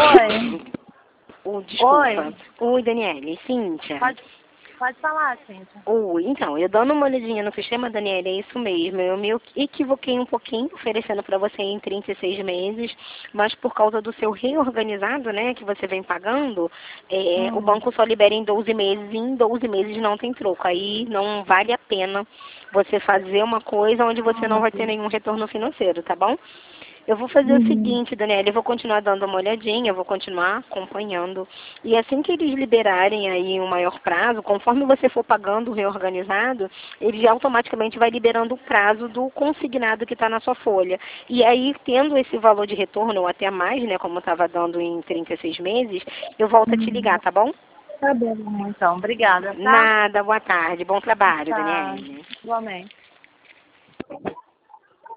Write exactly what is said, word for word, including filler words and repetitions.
Oi. Oh, desculpa. Oi. Oi, Daniele. Cíntia. Pode, pode falar, Cíntia. Oi, então, eu dando uma olhadinha no sistema, Daniele, é isso mesmo. Eu me equivoquei um pouquinho, oferecendo para você em trinta e seis meses, mas por causa do seu reorganizado, né, que você vem pagando, é, Hum. o banco só libera em doze meses e em doze meses não tem troco. Aí não vale a pena você fazer uma coisa onde você não vai ter nenhum retorno financeiro, tá bom? Eu vou fazer Uhum. o seguinte, Daniela, eu vou continuar dando uma olhadinha, eu vou continuar acompanhando. E assim que eles liberarem aí um maior prazo, conforme você for pagando o reorganizado, ele automaticamente vai liberando o prazo do consignado que está na sua folha. E aí, tendo esse valor de retorno, ou até mais, né, como estava dando em trinta e seis meses, eu volto a te ligar, tá bom? Tá bom, então. Obrigada, tá? Nada, boa tarde. Bom trabalho, Tá. Daniela. Igualmente.